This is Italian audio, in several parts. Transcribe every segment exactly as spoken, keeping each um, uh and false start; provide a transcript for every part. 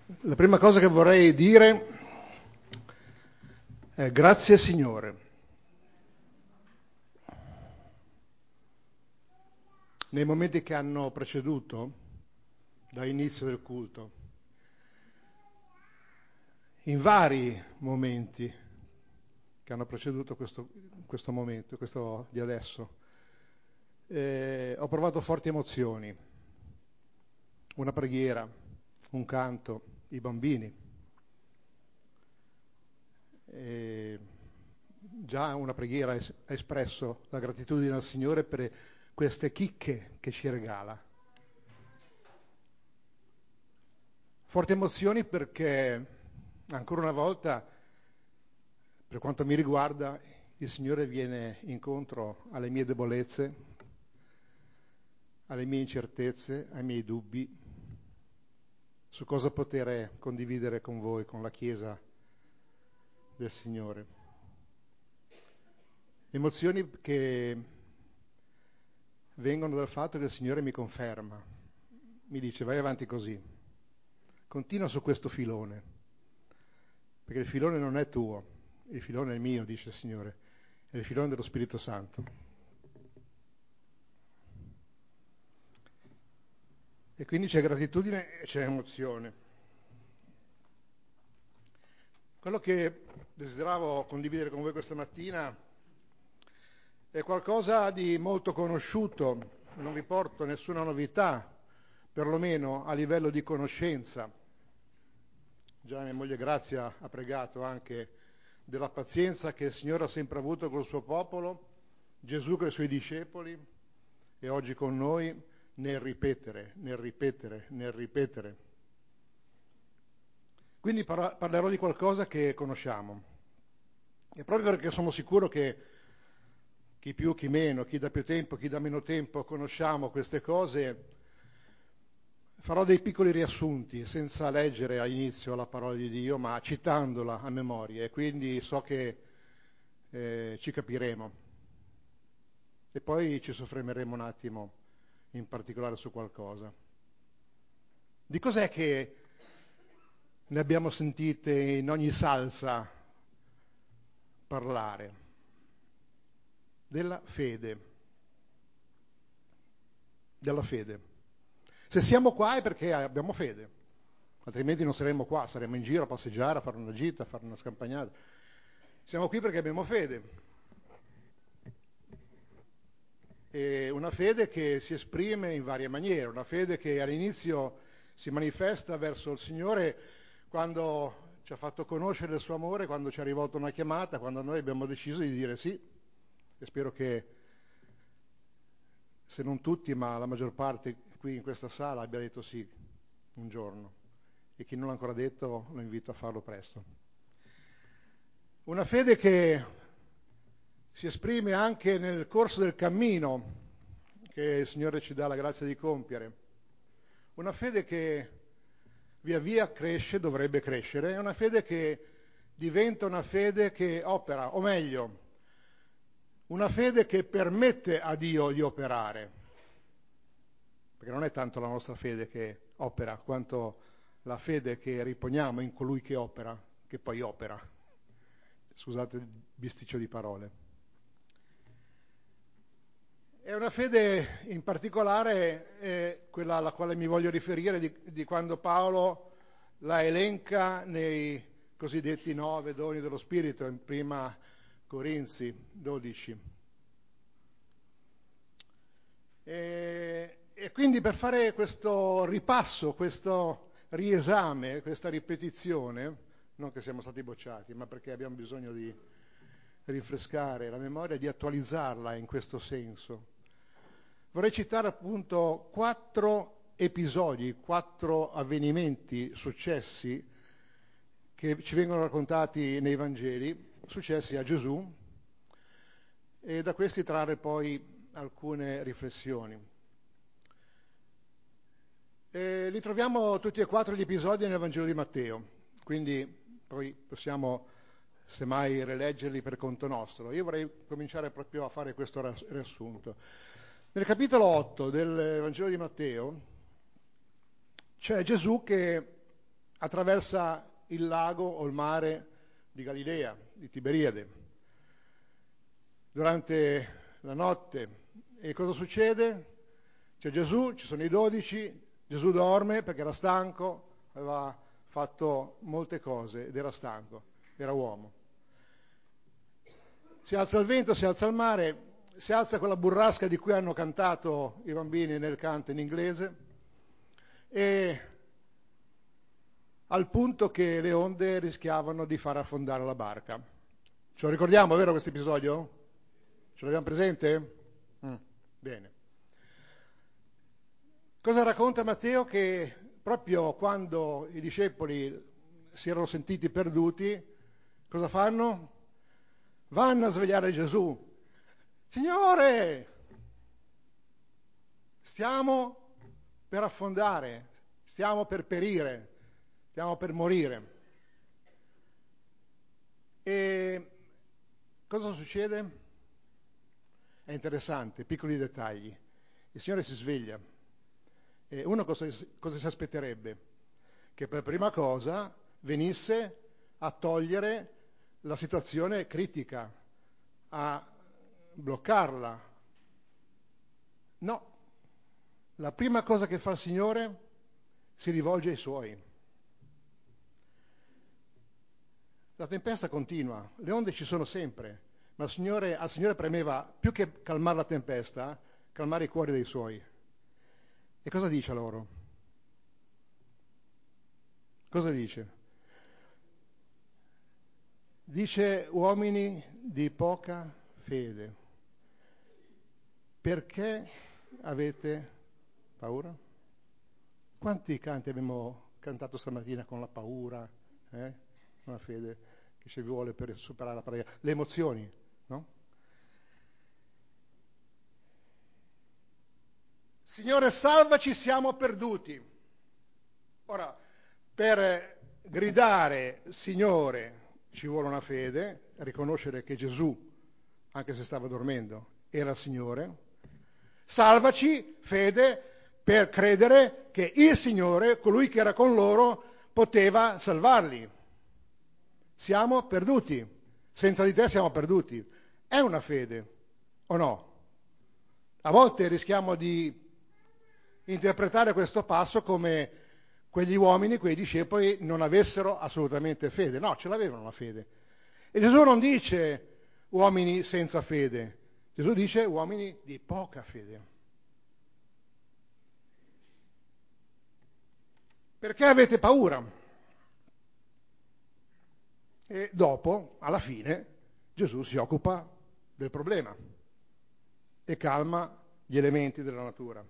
La prima cosa che vorrei dire è grazie Signore. Nei momenti che hanno preceduto dall'inizio del culto, in vari momenti che hanno preceduto questo, questo momento, questo di adesso, eh, ho provato forti emozioni, una preghiera, un canto, i bambini. E già una preghiera ha espresso la gratitudine al Signore per queste chicche che ci regala. Forti emozioni perché, ancora una volta, per quanto mi riguarda, il Signore viene incontro alle mie debolezze, alle mie incertezze, ai miei dubbi, su cosa poter condividere con voi, con la Chiesa del Signore. Emozioni che vengono dal fatto che il Signore mi conferma, mi dice vai avanti così, continua su questo filone, perché il filone non è tuo, il filone è mio, dice il Signore, è il filone dello Spirito Santo. E quindi c'è gratitudine e c'è emozione. Quello che desideravo condividere con voi questa mattina è qualcosa di molto conosciuto, non vi porto nessuna novità, perlomeno a livello di conoscenza. Già mia moglie Grazia ha pregato anche della pazienza che il Signore ha sempre avuto col suo popolo, Gesù con i suoi discepoli e oggi con noi nel ripetere, nel ripetere, nel ripetere. Quindi par- parlerò di qualcosa che conosciamo. E proprio perché sono sicuro che chi più, chi meno, chi da più tempo, chi da meno tempo conosciamo queste cose, farò dei piccoli riassunti senza leggere all'inizio la parola di Dio, ma citandola a memoria, e quindi so che eh, ci capiremo. E poi ci soffermeremo un attimo in particolare su qualcosa. Di cos'è che ne abbiamo sentite in ogni salsa parlare? Della fede. Della fede. Se siamo qua è perché abbiamo fede, altrimenti non saremmo qua, saremmo in giro a passeggiare, a fare una gita, a fare una scampagnata. Siamo qui perché abbiamo fede. E una fede che si esprime in varie maniere, una fede che all'inizio si manifesta verso il Signore quando ci ha fatto conoscere il suo amore, quando ci ha rivolto una chiamata, quando noi abbiamo deciso di dire sì, e spero che, se non tutti, ma la maggior parte qui in questa sala abbia detto sì un giorno, e chi non l'ha ancora detto lo invito a farlo presto. Una fede che si esprime anche nel corso del cammino che il Signore ci dà la grazia di compiere. Una fede che via via cresce, dovrebbe crescere, è una fede che diventa una fede che opera, o meglio, una fede che permette a Dio di operare, perché non è tanto la nostra fede che opera, quanto la fede che riponiamo in colui che opera, che poi opera. Scusate il bisticcio di parole. È una fede in particolare, eh, quella alla quale mi voglio riferire, di, di quando Paolo la elenca nei cosiddetti nove doni dello Spirito, in prima Corinzi dodici. E, e quindi per fare questo ripasso, questo riesame, questa ripetizione, non che siamo stati bocciati, ma perché abbiamo bisogno di rinfrescare la memoria, di attualizzarla in questo senso. Vorrei citare appunto quattro episodi, quattro avvenimenti successi che ci vengono raccontati nei Vangeli, successi a Gesù, e da questi trarre poi alcune riflessioni. E li troviamo tutti e quattro gli episodi nel Vangelo di Matteo, quindi poi possiamo semmai rileggerli per conto nostro. Io vorrei cominciare proprio a fare questo riassunto. Nel capitolo otto del Vangelo di Matteo c'è Gesù che attraversa il lago o il mare di Galilea, di Tiberiade, durante la notte. E cosa succede? C'è Gesù, ci sono i dodici, Gesù dorme perché era stanco, aveva fatto molte cose ed era stanco, era uomo. Si alza il vento, si alza il mare, si alza quella burrasca di cui hanno cantato i bambini nel canto in inglese, e al punto che le onde rischiavano di far affondare la barca. Ce lo ricordiamo, vero, questo episodio? Ce l'abbiamo presente? Mm, bene. Cosa racconta Matteo? Che proprio quando i discepoli si erano sentiti perduti, cosa fanno? Vanno a svegliare Gesù. Signore, stiamo per affondare, stiamo per perire, stiamo per morire. E cosa succede? È interessante, piccoli dettagli. Il Signore si sveglia. E uno cosa, cosa si aspetterebbe? Che per prima cosa venisse a togliere la situazione critica, a bloccarla. No, la prima cosa che fa il Signore si rivolge ai Suoi. La tempesta continua, le onde ci sono sempre, ma il Signore, al Signore premeva, più che calmare la tempesta, calmare i cuori dei Suoi. E cosa dice a loro? Cosa dice? Dice: uomini di poca fede, perché avete paura? Quanti canti abbiamo cantato stamattina con la paura, eh? Con la fede che ci vuole per superare la paura, le emozioni, no? Signore, salvaci, siamo perduti. Ora, per gridare Signore ci vuole una fede, riconoscere che Gesù, anche se stava dormendo, era il Signore. Salvaci, fede, per credere che il Signore, colui che era con loro, poteva salvarli. Siamo perduti, senza di te siamo perduti. È una fede, o no? A volte rischiamo di interpretare questo passo come quegli uomini, quei discepoli, non avessero assolutamente fede. No, ce l'avevano la fede. E Gesù non dice uomini senza fede, Gesù dice uomini di poca fede. Perché avete paura? E dopo, alla fine, Gesù si occupa del problema e calma gli elementi della natura.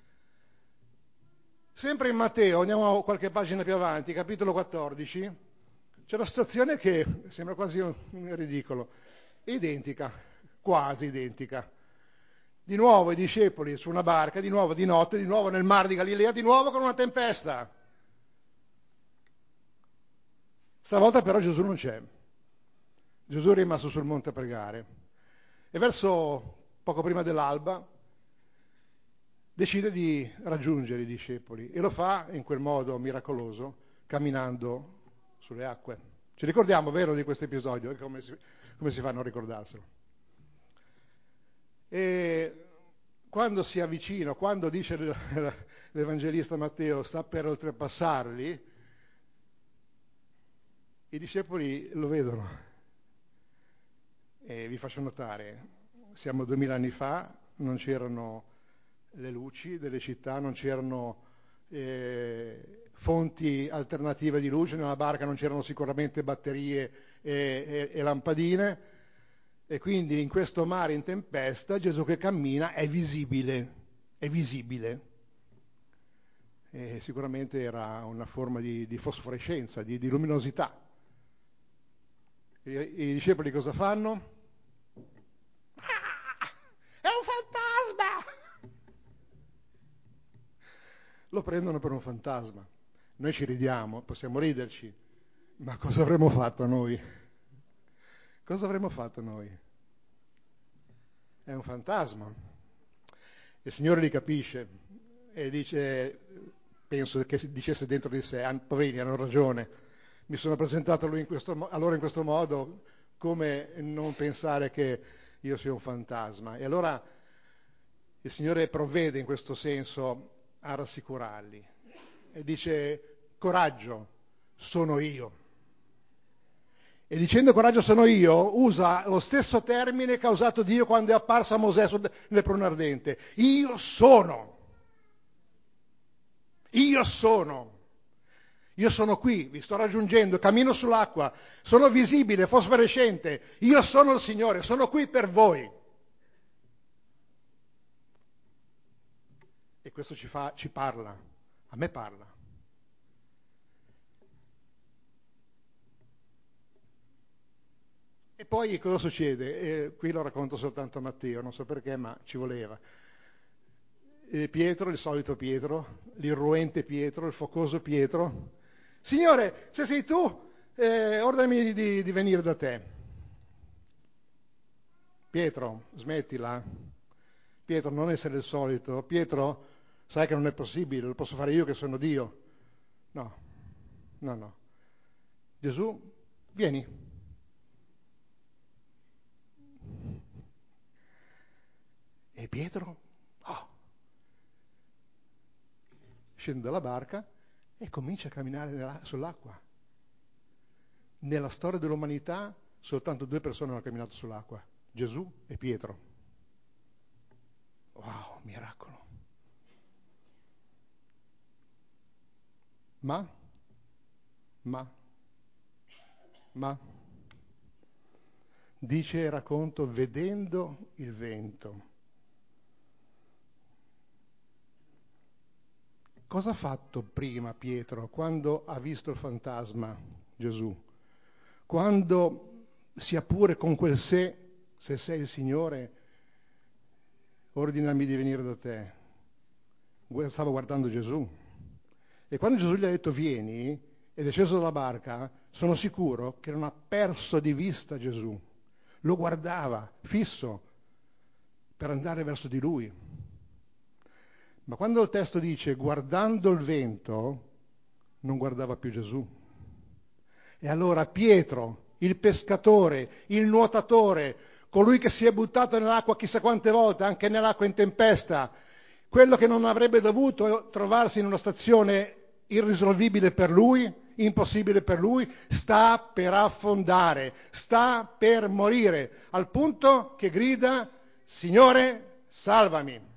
Sempre in Matteo, andiamo qualche pagina più avanti, capitolo quattordici, c'è una situazione che sembra quasi un, un ridicolo, è identica, quasi identica. Di nuovo i discepoli su una barca, di nuovo di notte, di nuovo nel mar di Galilea, di nuovo con una tempesta. Stavolta però Gesù non c'è. Gesù è rimasto sul monte a pregare. E verso poco prima dell'alba decide di raggiungere i discepoli e lo fa in quel modo miracoloso, camminando sulle acque. Ci ricordiamo, vero, di questo episodio? Come si, come si fa a non ricordarselo? E quando si avvicina, quando dice l'Evangelista Matteo sta per oltrepassarli, i discepoli lo vedono. E vi faccio notare, siamo duemila anni fa, non c'erano le luci delle città, non c'erano eh, fonti alternative di luce, nella barca non c'erano sicuramente batterie e, e, e lampadine, e quindi in questo mare in tempesta Gesù che cammina è visibile, è visibile. E sicuramente era una forma di, di fosforescenza, di, di luminosità. I, I discepoli cosa fanno? Ah, è un fantasma! Lo prendono per un fantasma. Noi ci ridiamo, possiamo riderci, ma cosa avremmo fatto noi? Cosa avremmo fatto noi? È un fantasma. Il Signore li capisce e dice: penso che dicesse dentro di sé, ah, poverini, hanno ragione, mi sono presentato a lui in questo, a loro in questo modo, come non pensare che io sia un fantasma? E allora il Signore provvede in questo senso a rassicurarli e dice: coraggio, sono io. E dicendo coraggio sono io, usa lo stesso termine che ha usato Dio quando è apparso a Mosè nel prone ardente. Io sono. Io sono. Io sono qui, vi sto raggiungendo, cammino sull'acqua, sono visibile, fosforescente. Io sono il Signore, sono qui per voi. E questo ci fa, ci parla, a me parla. E poi cosa succede? Eh, qui lo racconto soltanto a Matteo, non so perché, ma ci voleva. E Pietro, il solito Pietro, l'irruente Pietro, il focoso Pietro. Signore, se sei tu, eh, ordinami di, di venire da te. Pietro, smettila. Pietro, non essere il solito. Pietro, sai che non è possibile, lo posso fare io che sono Dio. No, no, no. Gesù, vieni. E Pietro, oh, scende dalla barca e comincia a camminare nella, sull'acqua. Nella storia dell'umanità soltanto due persone hanno camminato sull'acqua, Gesù e Pietro. Wow, miracolo. Ma, ma, ma, dice il racconto, vedendo il vento. Cosa ha fatto prima Pietro quando ha visto il fantasma Gesù? Quando, sia pure con quel se, se sei il Signore, ordinami di venire da te. Stava guardando Gesù. E quando Gesù gli ha detto vieni, ed è sceso dalla barca, sono sicuro che non ha perso di vista Gesù. Lo guardava fisso per andare verso di lui. Ma quando il testo dice guardando il vento, non guardava più Gesù. E allora Pietro, il pescatore, il nuotatore, colui che si è buttato nell'acqua chissà quante volte, anche nell'acqua in tempesta, quello che non avrebbe dovuto trovarsi in una stazione irrisolvibile per lui, impossibile per lui, sta per affondare, sta per morire, al punto che grida: Signore, salvami.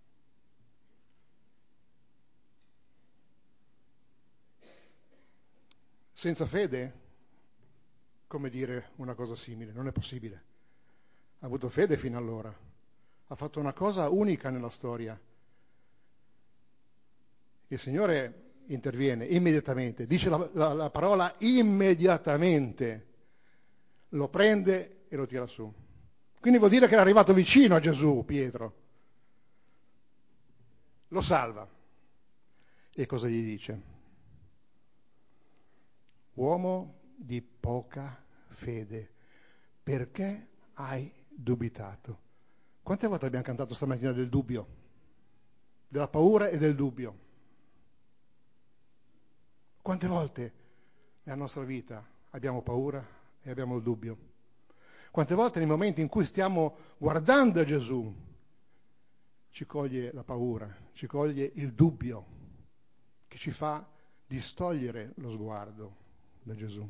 Senza fede, come dire una cosa simile? Non è possibile. Ha avuto fede fino allora. Ha fatto una cosa unica nella storia. Il Signore interviene immediatamente, dice la, la, la parola immediatamente, lo prende e lo tira su. Quindi vuol dire che era arrivato vicino a Gesù, Pietro. Lo salva. E cosa gli dice? Uomo di poca fede, perché hai dubitato? Quante volte abbiamo cantato stamattina del dubbio? Della paura e del dubbio. Quante volte nella nostra vita abbiamo paura e abbiamo il dubbio? Quante volte nei momenti in cui stiamo guardando a Gesù ci coglie la paura, ci coglie il dubbio che ci fa distogliere lo sguardo da Gesù.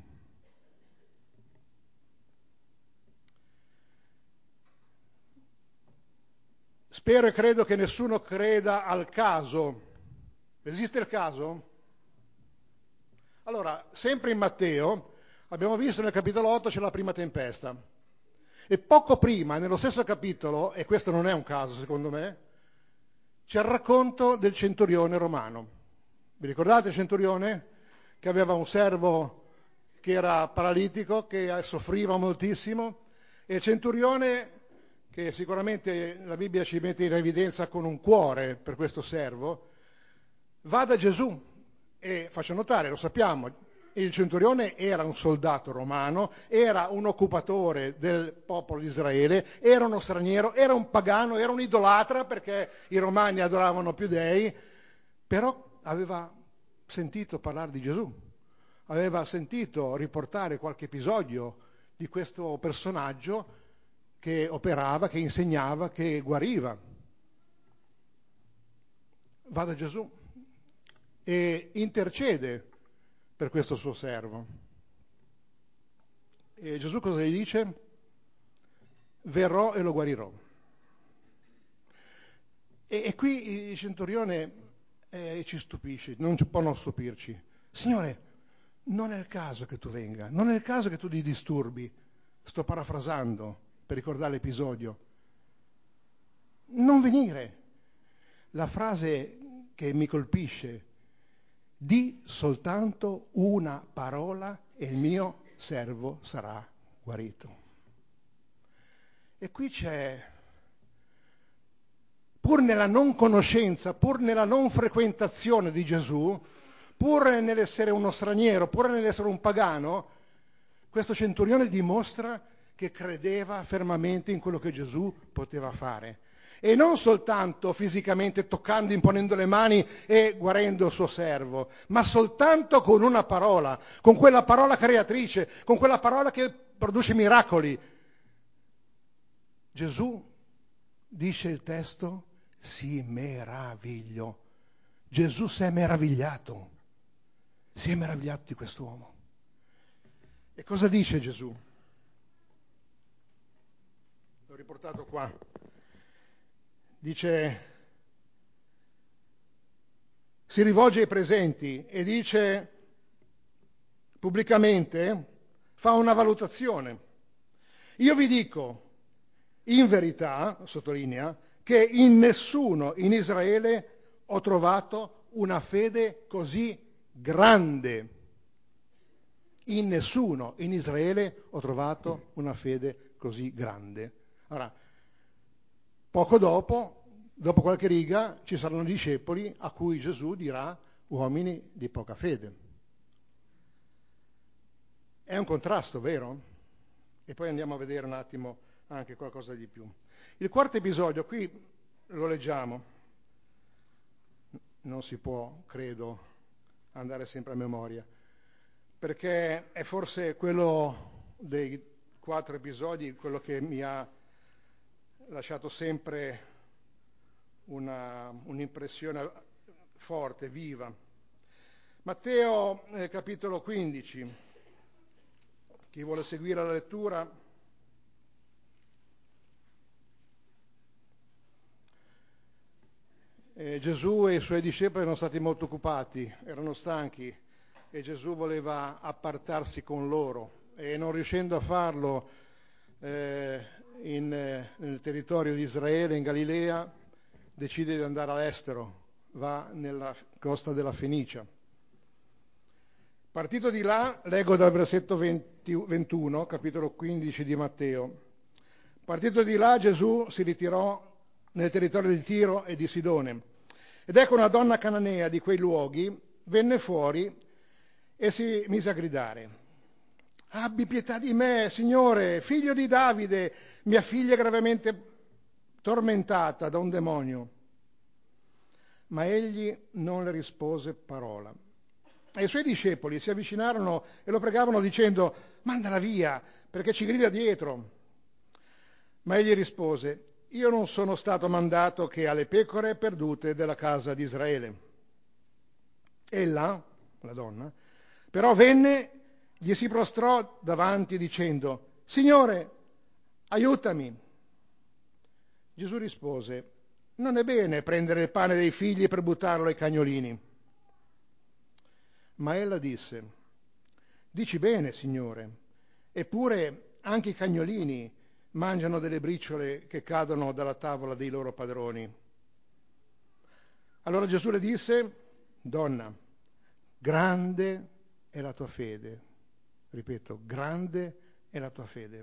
Spero e credo che nessuno creda al caso. Esiste il caso? Allora, sempre in Matteo, abbiamo visto nel capitolo otto c'è la prima tempesta. E poco prima, nello stesso capitolo, e questo non è un caso secondo me, c'è il racconto del centurione romano. Vi ricordate il centurione? Che aveva un servo che era paralitico, che soffriva moltissimo, e il centurione, che sicuramente la Bibbia ci mette in evidenza con un cuore per questo servo, va da Gesù e faccio notare, lo sappiamo, il centurione era un soldato romano, era un occupatore del popolo di Israele, era uno straniero, era un pagano, era un idolatra perché i romani adoravano più dei, però aveva sentito parlare di Gesù, aveva sentito riportare qualche episodio di questo personaggio che operava, che insegnava, che guariva. Va da Gesù e intercede per questo suo servo. E Gesù cosa gli dice? Verrò e lo guarirò. E, e qui il centurione eh, ci stupisce, non può non stupirci. Signore, non è il caso che tu venga, non è il caso che tu ti disturbi. Sto parafrasando per ricordare l'episodio. Non venire. La frase che mi colpisce: di soltanto una parola e il mio servo sarà guarito. E qui c'è, pur nella non conoscenza, pur nella non frequentazione di Gesù, pur nell'essere uno straniero, pur nell'essere un pagano, questo centurione dimostra che credeva fermamente in quello che Gesù poteva fare. E non soltanto fisicamente toccando, imponendo le mani e guarendo il suo servo, ma soltanto con una parola, con quella parola creatrice, con quella parola che produce miracoli. Gesù, dice il testo, si meravigliò. Gesù si è meravigliato, si è meravigliato di quest'uomo. E cosa dice Gesù? L'ho riportato qua. Dice, si rivolge ai presenti e dice pubblicamente, fa una valutazione. Io vi dico, in verità, sottolinea, che in nessuno in Israele ho trovato una fede così grande. In nessuno in Israele ho trovato una fede così grande. Ora, poco dopo, dopo qualche riga, ci saranno discepoli a cui Gesù dirà uomini di poca fede. È un contrasto, vero? E poi andiamo a vedere un attimo anche qualcosa di più. Il quarto episodio, qui lo leggiamo. Non si può, credo, andare sempre a memoria, perché è forse quello dei quattro episodi quello che mi ha lasciato sempre una, un'impressione forte, viva. Matteo eh, capitolo quindici, chi vuole seguire la lettura. Eh, Gesù e i suoi discepoli erano stati molto occupati, erano stanchi e Gesù voleva appartarsi con loro e non riuscendo a farlo eh, in, eh, nel territorio di Israele, in Galilea, decide di andare all'estero, va nella costa della Fenicia. Partito di là, leggo dal versetto venti, ventuno, capitolo quindici di Matteo. Partito di là, Gesù si ritirò nel territorio di Tiro e di Sidone. Ed ecco una donna cananea di quei luoghi venne fuori e si mise a gridare: abbi pietà di me, Signore, figlio di Davide, mia figlia è gravemente tormentata da un demonio. Ma egli non le rispose parola. E i suoi discepoli si avvicinarono e lo pregavano dicendo: mandala via, perché ci grida dietro. Ma egli rispose: io non sono stato mandato che alle pecore perdute della casa di Israele. Ella, la donna, però venne, gli si prostrò davanti dicendo: Signore, aiutami. Gesù rispose: non è bene prendere il pane dei figli per buttarlo ai cagnolini. Ma ella disse: dici bene, Signore, eppure anche i cagnolini mangiano delle briciole che cadono dalla tavola dei loro padroni. Allora Gesù le disse: donna, grande è la tua fede. Ripeto, grande è la tua fede.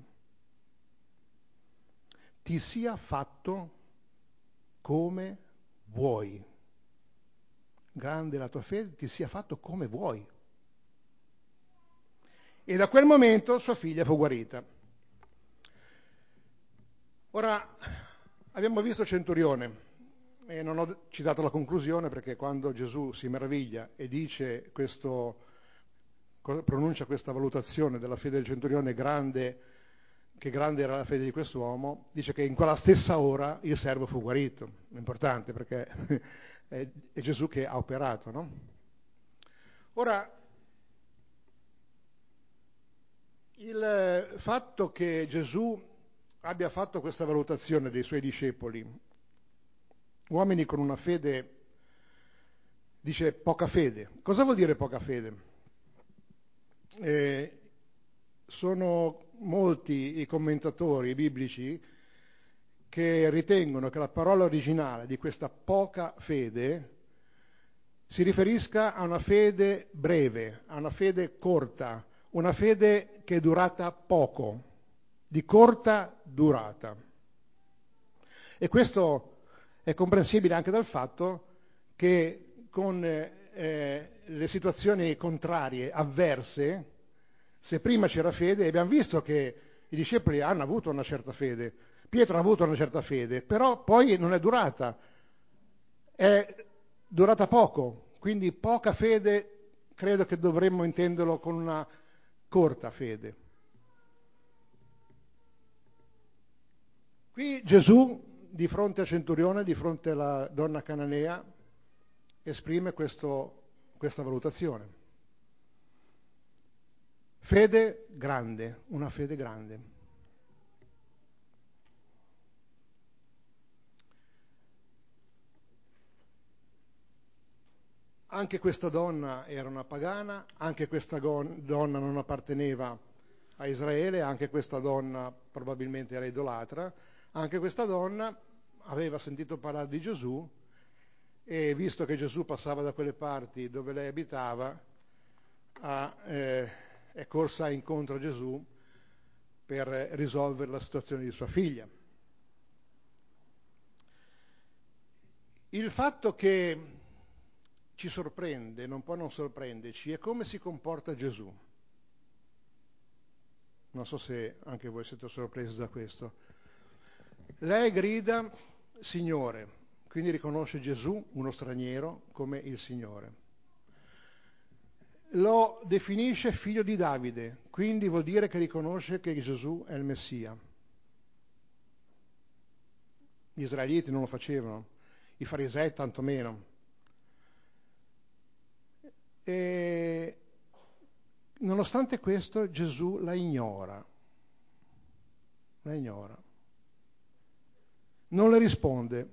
Ti sia fatto come vuoi. Grande è la tua fede, ti sia fatto come vuoi. E da quel momento sua figlia fu guarita. Ora, abbiamo visto il centurione, E non ho citato la conclusione perché quando Gesù si meraviglia e dice questo, pronuncia questa valutazione della fede del centurione grande, che grande era la fede di quest'uomo, dice che in quella stessa ora il servo fu guarito. È importante perché è, è Gesù che ha operato, no? Ora, il fatto che Gesù abbia fatto questa valutazione dei suoi discepoli, uomini con una fede, dice poca fede. Cosa vuol dire poca fede? Eh, sono molti i commentatori biblici che ritengono che la parola originale di questa poca fede si riferisca a una fede breve, a una fede corta, una fede che è durata poco, di corta durata. E questo è comprensibile anche dal fatto che con eh, le situazioni contrarie, avverse, se prima c'era fede, abbiamo visto che i discepoli hanno avuto una certa fede, Pietro ha avuto una certa fede, però poi non è durata, è durata poco, quindi poca fede credo che dovremmo intenderlo con una corta fede. Qui Gesù, di fronte al centurione, di fronte alla donna cananea, esprime questo, questa valutazione. Fede grande, una fede grande. Anche questa donna era una pagana, anche questa donna non apparteneva a Israele, anche questa donna probabilmente era idolatra, anche questa donna aveva sentito parlare di Gesù e visto che Gesù passava da quelle parti dove lei abitava, ha, eh, è corsa incontro a Gesù per risolvere la situazione di sua figlia. Il fatto che ci sorprende, non può non sorprenderci, è come si comporta Gesù. Non so se anche voi siete sorpresi da questo. Lei grida Signore, quindi riconosce Gesù, uno straniero, come il Signore. Lo definisce figlio di Davide, quindi vuol dire che riconosce che Gesù è il Messia. Gli israeliti non lo facevano, i farisei tantomeno. E nonostante questo Gesù la ignora, la ignora, non le risponde.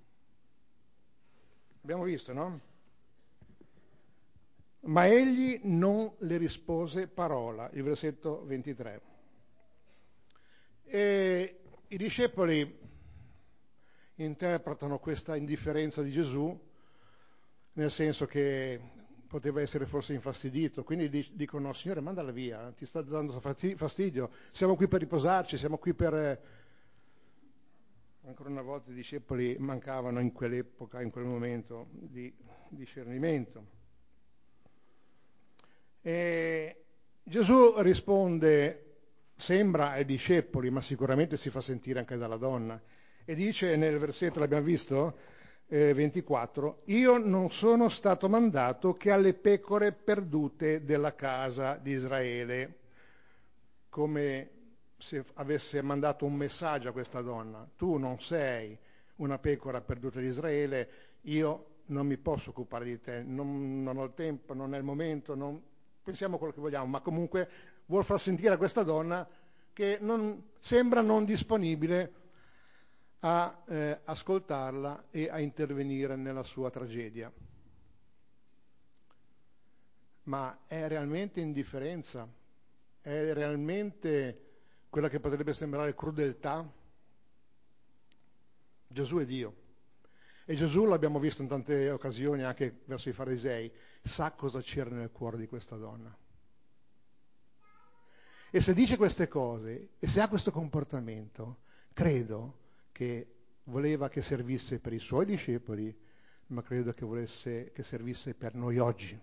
Abbiamo visto, no? Ma egli non le rispose parola, il versetto ventitré. E i discepoli interpretano questa indifferenza di Gesù nel senso che poteva essere forse infastidito, quindi dicono: Signore, mandala via, ti sta dando fastidio, siamo qui per riposarci, siamo qui per... Ancora una volta i discepoli mancavano in quell'epoca, in quel momento di discernimento. E Gesù risponde, sembra ai discepoli, ma sicuramente si fa sentire anche dalla donna, e dice nel versetto, l'abbiamo visto, eh, ventiquattro, io non sono stato mandato che alle pecore perdute della casa di Israele, come se avesse mandato un messaggio a questa donna: tu non sei una pecora perduta di Israele, io non mi posso occupare di te, non, non ho il tempo, non è il momento, non... pensiamo quello che vogliamo, ma comunque vuol far sentire a questa donna che non, sembra non disponibile a eh, ascoltarla e a intervenire nella sua tragedia. Ma è realmente indifferenza? È realmente quella che potrebbe sembrare crudeltà? Gesù è Dio. E Gesù, l'abbiamo visto in tante occasioni anche verso i farisei, sa cosa c'era nel cuore di questa donna. E se dice queste cose, e se ha questo comportamento, credo che voleva che servisse per i suoi discepoli, ma credo che volesse che servisse per noi oggi.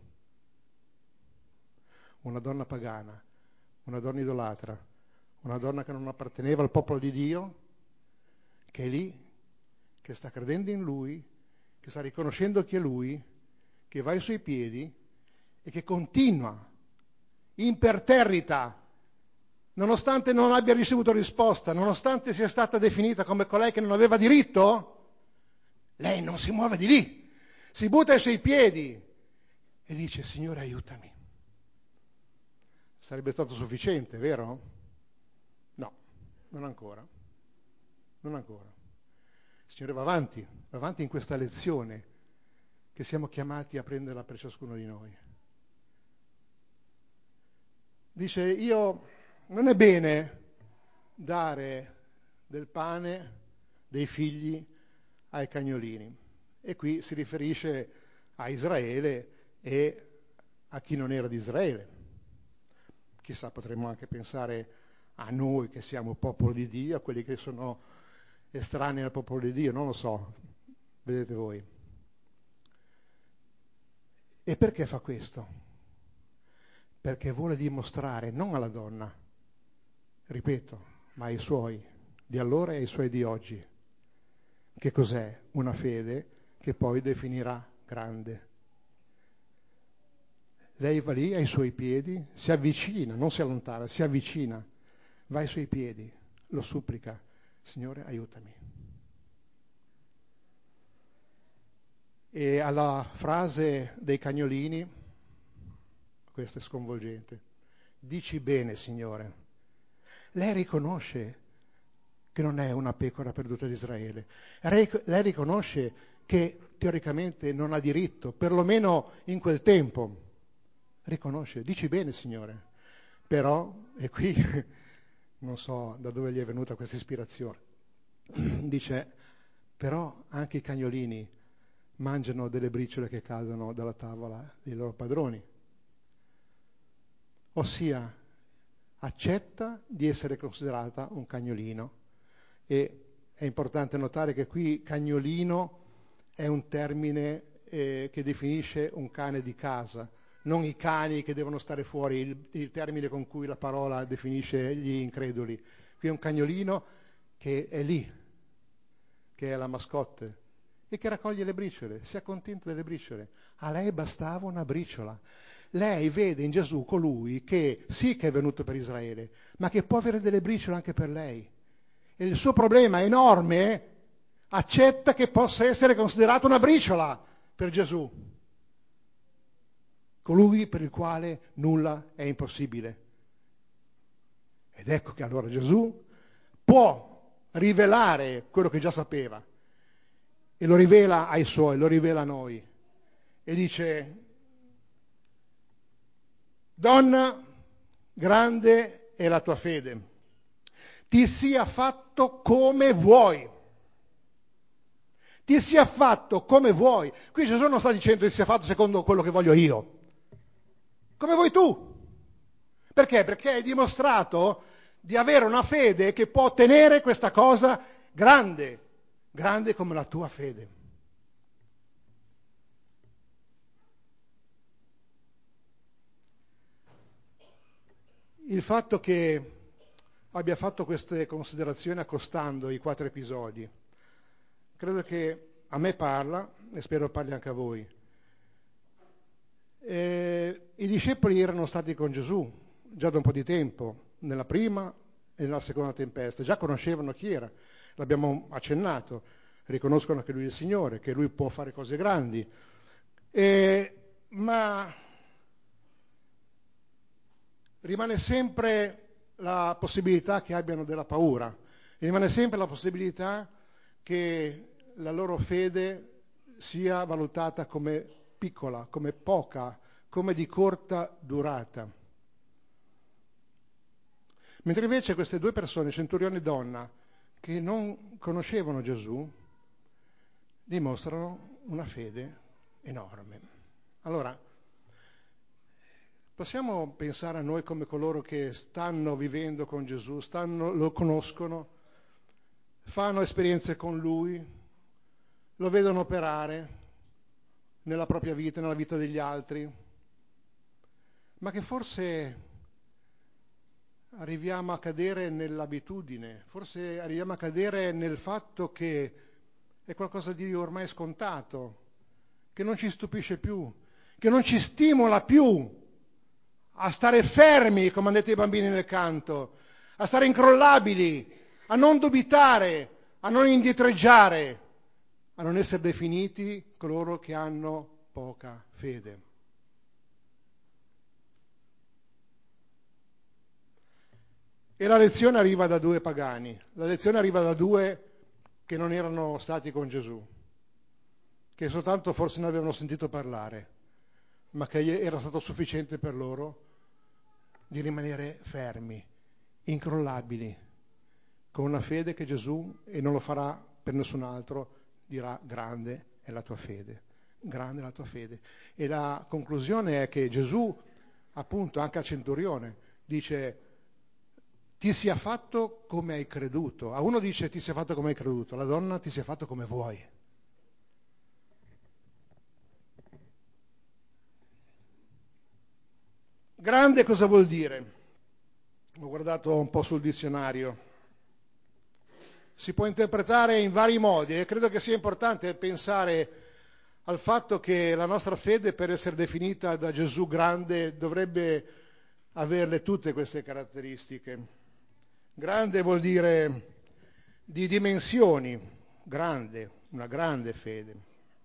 Una donna pagana, una donna idolatra, una donna che non apparteneva al popolo di Dio, che è lì, che sta credendo in Lui, che sta riconoscendo chi è Lui, che va ai suoi piedi e che continua imperterrita, nonostante non abbia ricevuto risposta, nonostante sia stata definita come colei che non aveva diritto, lei non si muove di lì, si butta ai suoi piedi e dice: Signore, aiutami. Sarebbe stato sufficiente, vero? No, non ancora. Non ancora. Il Signore va avanti, va avanti in questa lezione che siamo chiamati a prenderla per ciascuno di noi. Dice: io non è bene dare del pane, dei figli ai cagnolini. E qui si riferisce a Israele e a chi non era di Israele. Chissà, potremmo anche pensare a noi che siamo popolo di Dio, a quelli che sono estranei al popolo di Dio, non lo so, vedete voi. E perché fa questo? Perché vuole dimostrare non alla donna, ripeto, ma ai suoi di allora e ai suoi di oggi, che cos'è una fede che poi definirà grande. Lei va lì ai suoi piedi, si avvicina, non si allontana, si avvicina, va ai suoi piedi, lo supplica: Signore, aiutami. E alla frase dei cagnolini, questa è sconvolgente: dici bene, Signore. Lei riconosce che non è una pecora perduta di Israele. Lei riconosce che teoricamente non ha diritto, perlomeno in quel tempo. Riconosce, dici bene, Signore. Però, e qui non so da dove gli è venuta questa ispirazione, dice: però anche i cagnolini mangiano delle briciole che cadono dalla tavola dei loro padroni. Ossia, accetta di essere considerata un cagnolino. E è importante notare che qui cagnolino è un termine eh, che definisce un cane di casa, non i cani che devono stare fuori, il, il termine con cui la parola definisce gli increduli. Qui è un cagnolino che è lì, che è la mascotte e che raccoglie le briciole, si accontenta delle briciole. A lei bastava una briciola. Lei vede in Gesù colui che sì che è venuto per Israele, ma che può avere delle briciole anche per lei. E il suo problema enorme accetta che possa essere considerato una briciola per Gesù, colui per il quale nulla è impossibile. Ed ecco che allora Gesù può rivelare quello che già sapeva, e lo rivela ai suoi, lo rivela a noi, e dice: donna, grande è la tua fede, ti sia fatto come vuoi. Ti sia fatto come vuoi. Qui Gesù non sta dicendo ti sia fatto secondo quello che voglio io, come vuoi tu. Perché? Perché hai dimostrato di avere una fede che può ottenere questa cosa grande, grande come la tua fede. Il fatto che abbia fatto queste considerazioni accostando i quattro episodi, credo che a me parla, e spero parli anche a voi. Eh, I discepoli erano stati con Gesù già da un po' di tempo, nella prima e nella seconda tempesta, già conoscevano chi era, l'abbiamo accennato, riconoscono che Lui è il Signore, che Lui può fare cose grandi, eh, ma rimane sempre la possibilità che abbiano della paura, rimane sempre la possibilità che la loro fede sia valutata come piccola, come poca, come di corta durata. Mentre invece queste due persone, centurione e donna, che non conoscevano Gesù, dimostrano una fede enorme. Allora, possiamo pensare a noi come coloro che stanno vivendo con Gesù, stanno, lo conoscono, fanno esperienze con Lui, lo vedono operare nella propria vita, nella vita degli altri, ma che forse arriviamo a cadere nell'abitudine, forse arriviamo a cadere nel fatto che è qualcosa di ormai scontato, che non ci stupisce più, che non ci stimola più a stare fermi, come hanno detto i bambini nel canto, a stare incrollabili, a non dubitare, a non indietreggiare, a non essere definiti coloro che hanno poca fede. E la lezione arriva da due pagani, la lezione arriva da due che non erano stati con Gesù, che soltanto forse ne avevano sentito parlare, ma che era stato sufficiente per loro di rimanere fermi, incrollabili, con una fede che Gesù, e non lo farà per nessun altro, dirà: grande è la tua fede, grande è la tua fede. E la conclusione è che Gesù, appunto, anche al centurione, dice: ti sia fatto come hai creduto. A uno dice: ti sia fatto come hai creduto, alla donna: ti sia fatto come vuoi. Grande cosa vuol dire? Ho guardato un po' sul dizionario. Si può interpretare in vari modi e credo che sia importante pensare al fatto che la nostra fede, per essere definita da Gesù grande, dovrebbe averle tutte queste caratteristiche. Grande vuol dire di dimensioni, grande, una grande fede.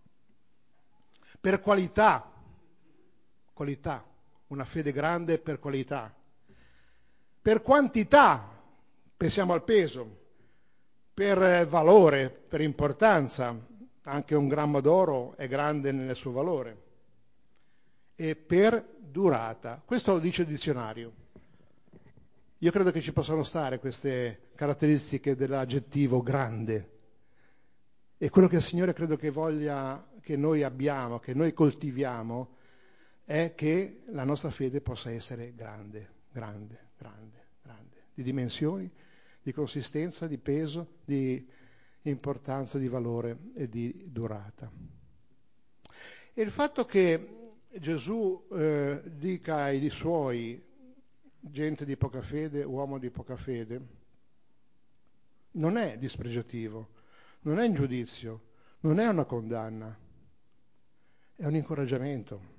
Per qualità, qualità, una fede grande per qualità. Per quantità, pensiamo al peso, per valore, per importanza, anche un grammo d'oro è grande nel suo valore, e per durata. Questo lo dice il dizionario. Io credo che ci possano stare queste caratteristiche dell'aggettivo grande. E quello che il Signore credo che voglia che noi abbiamo, che noi coltiviamo, è che la nostra fede possa essere grande, grande, grande, grande, di dimensioni, di consistenza, di peso, di importanza, di valore e di durata. E il fatto che Gesù eh, dica ai suoi: gente di poca fede, uomo di poca fede, non è dispregiativo, non è un giudizio, non è una condanna, è un incoraggiamento.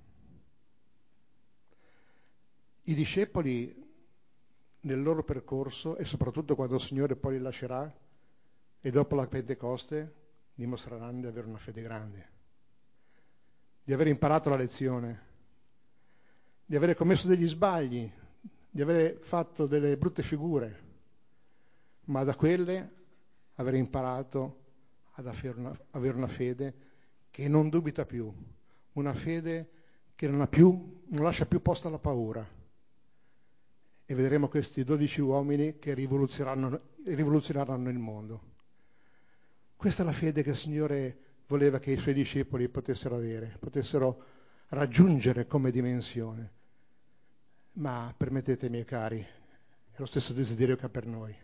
I discepoli nel loro percorso, e soprattutto quando il Signore poi li lascerà e dopo la Pentecoste, dimostreranno di avere una fede grande, di aver imparato la lezione, di avere commesso degli sbagli, di avere fatto delle brutte figure, ma da quelle aver imparato ad avere una, avere una fede che non dubita più, una fede che non ha più, non lascia più posto alla paura. E vedremo questi dodici uomini che rivoluzioneranno, rivoluzioneranno il mondo. Questa è la fede che il Signore voleva che i Suoi discepoli potessero avere, potessero raggiungere come dimensione. Ma permettetemi, cari, è lo stesso desiderio che ha per noi.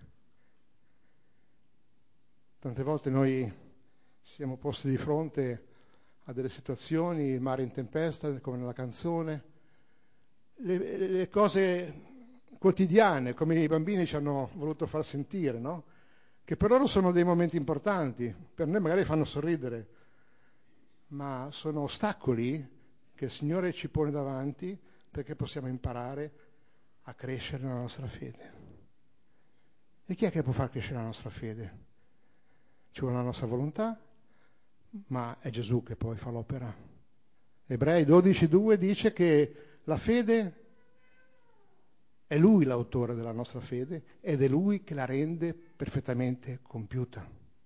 Tante volte noi siamo posti di fronte a delle situazioni, il mare in tempesta, come nella canzone, le, le cose quotidiane, come i bambini ci hanno voluto far sentire, no? Che per loro sono dei momenti importanti, per noi magari fanno sorridere, ma sono ostacoli che il Signore ci pone davanti perché possiamo imparare a crescere nella nostra fede. E chi è che può far crescere la nostra fede? Ci vuole la nostra volontà, ma è Gesù che poi fa l'opera. Ebrei dodici due dice che la fede è Lui l'autore della nostra fede ed è Lui che la rende perfettamente compiuta.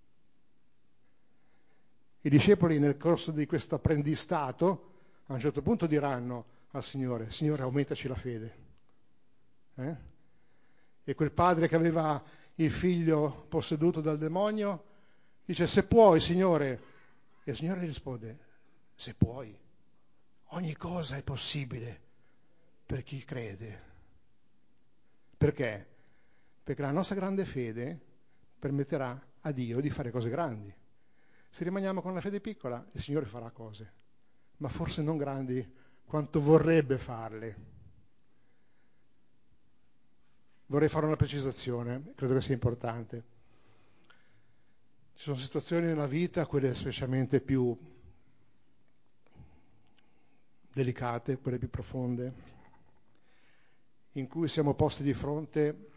I discepoli nel corso di questo apprendistato a un certo punto diranno al Signore: Signore, aumentaci la fede. Eh? E quel padre che aveva il figlio posseduto dal demonio dice: se puoi, Signore. E il Signore risponde: se puoi, ogni cosa è possibile per chi crede. Perché? Perché la nostra grande fede permetterà a Dio di fare cose grandi. Se rimaniamo con la fede piccola, il Signore farà cose, ma forse non grandi quanto vorrebbe farle. Vorrei fare una precisazione, credo che sia importante. Ci sono situazioni nella vita, quelle specialmente più delicate, quelle più profonde, in cui siamo posti di fronte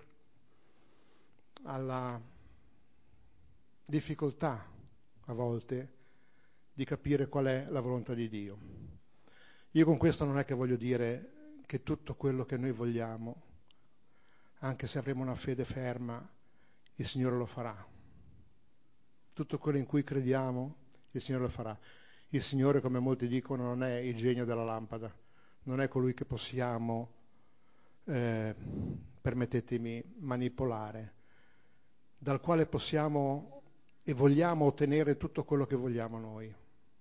alla difficoltà, a volte, di capire qual è la volontà di Dio. Io con questo non è che voglio dire che tutto quello che noi vogliamo, anche se avremo una fede ferma, il Signore lo farà. Tutto quello in cui crediamo, il Signore lo farà. Il Signore, come molti dicono, non è il genio della lampada, non è colui che possiamo, eh, permettetemi, manipolare, dal quale possiamo e vogliamo ottenere tutto quello che vogliamo noi.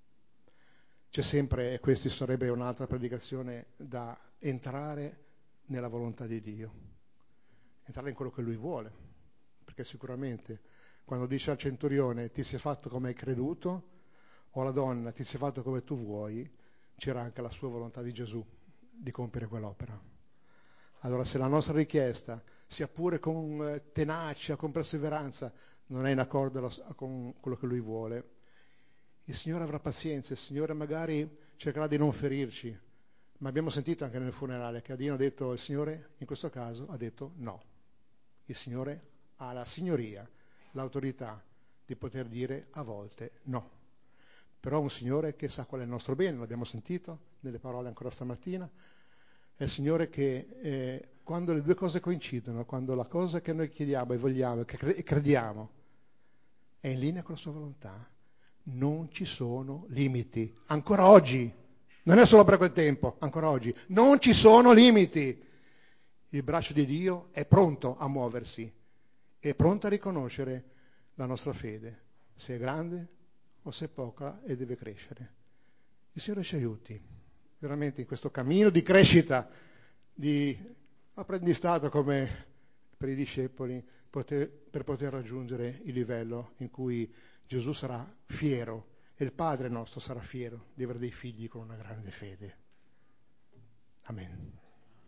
C'è sempre, e questa sarebbe un'altra predicazione, da entrare nella volontà di Dio, entrare in quello che Lui vuole, perché sicuramente quando dice al centurione ti sia fatto come hai creduto, o alla donna ti sia fatto come tu vuoi, c'era anche la sua volontà di Gesù di compiere quell'opera. Allora se la nostra richiesta, sia pure con tenacia, con perseveranza, non è in accordo con quello che Lui vuole, il Signore avrà pazienza, il Signore magari cercherà di non ferirci, ma abbiamo sentito anche nel funerale che Adino ha detto, il Signore in questo caso ha detto no. Il Signore ha la signoria, l'autorità di poter dire a volte no. Però un Signore che sa qual è il nostro bene, l'abbiamo sentito nelle parole ancora stamattina, è il Signore che eh, quando le due cose coincidono, quando la cosa che noi chiediamo e vogliamo e crediamo è in linea con la sua volontà, non ci sono limiti. Ancora oggi, non è solo per quel tempo, ancora oggi, non ci sono limiti. Il braccio di Dio è pronto a muoversi, è pronto a riconoscere la nostra fede, se è grande o se è poca e deve crescere. Il Signore ci aiuti veramente in questo cammino di crescita, di apprendistato come per i discepoli, poter, per poter raggiungere il livello in cui Gesù sarà fiero e il Padre nostro sarà fiero di avere dei figli con una grande fede. Amen.